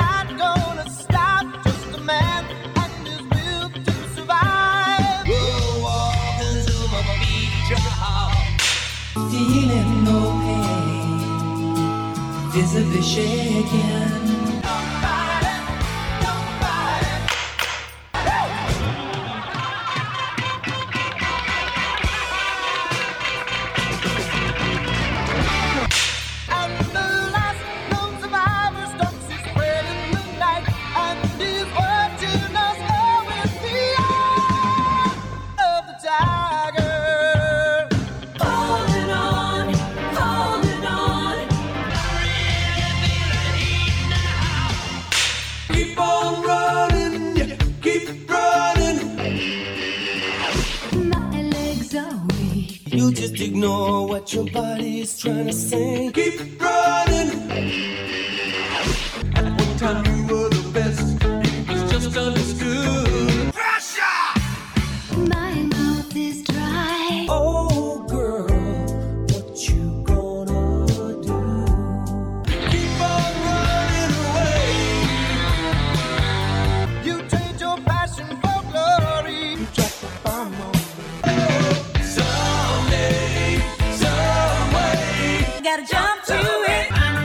not gonna stop. Just a man and his will to survive. We'll walk into my feature house. Feeling no pain, visibly shaken. You just ignore what your body's trying to say. Keep running. At one time you were the best. It was just understood. Pressure! My mouth is dry. Oh, girl, what you gonna do? Keep on running away. You trade your passion for glory. You drop the bomb on me. Gotta jump to it.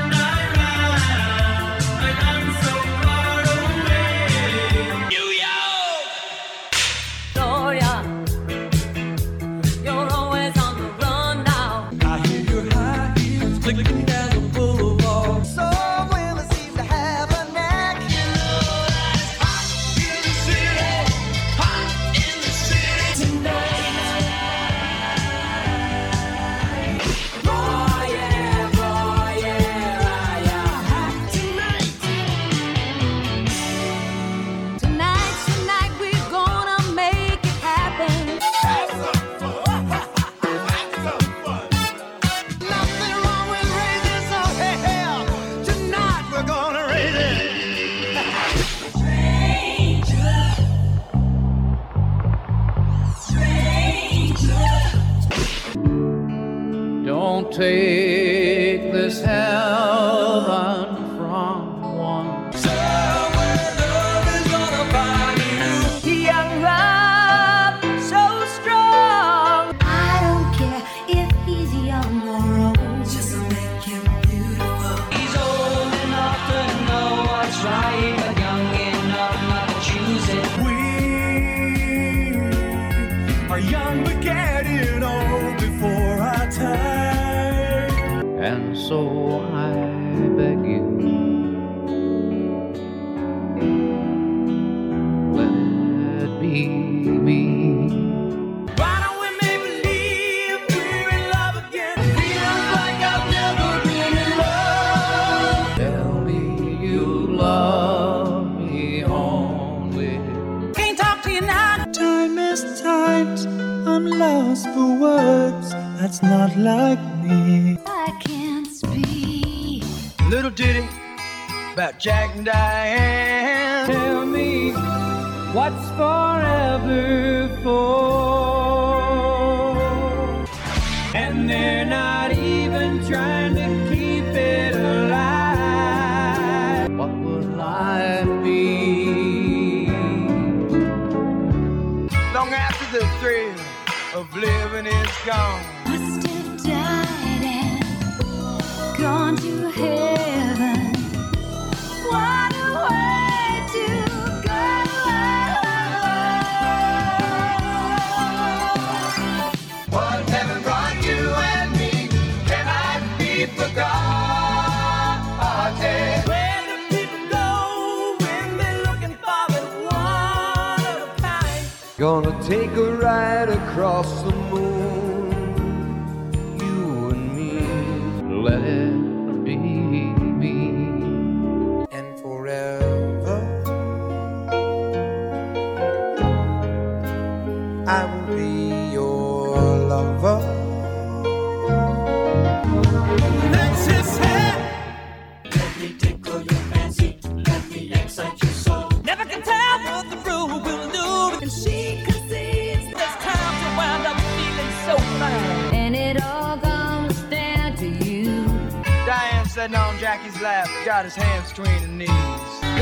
I'm so far away. New York. Gloria, you're always on the run now. I hear your high heels clicking down the boulevard. Some women seem to have a knack. You know that it's hot in the city, hot in the city tonight. Tonight, we're gonna make it happen. Nothing wrong with raising some hell. Tonight we're gonna raise it. Don't take this heaven from one. Somewhere love is gonna find you. Young love, so strong. I don't care if he's young or old. Just make him beautiful. He's old enough to know what's right, but young enough not to choose it. We are young but getting old before our time. And so I beg you, let it be me. Why don't we make believe we're in love again? Feels like I've never been in love. Tell me you love me only. Can't talk to you now. Time is tight, I'm lost for words. That's not like me. I can't speak. Little ditty about Jack and Diane. Tell me what's forever for? And they're not even trying to keep it alive. What would life be? Long after the thrill of living is gone. Must have died and gone to heaven. What a way to go. What heaven brought you and me cannot be forgotten. Where do people go when they're looking for the one of a kind? Gonna take a ride across the moon, you and me. Let it be me. And forever I will be your lover. Let's just have. Let me tickle your fancy. Let me excite your soul. Never can tell what the road will do. And she can see it's this time to wind up feeling so fine. And it all comes down to you. Diane sitting on Jackie's lap, got his hands between her knees.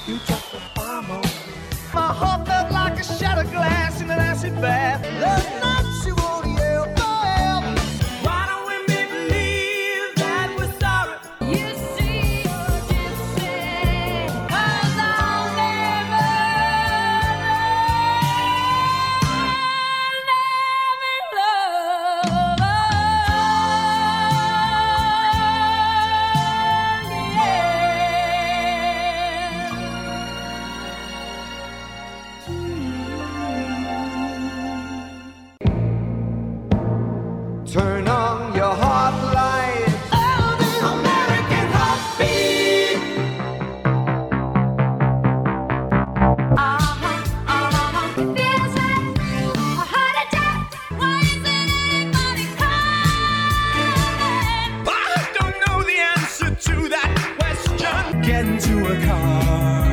You dropped the bomb on me. My heart felt like a shattered glass in an acid bath. Last night she won't yell forever. Why don't we make believe that we're sorry? You see, you're just saying, 'cause I'll never love Turn on your heart light. Oh, the American heartbeat. It feels like a heart attack. Why isn't anybody coming? I don't know the answer to that question. Get into a car.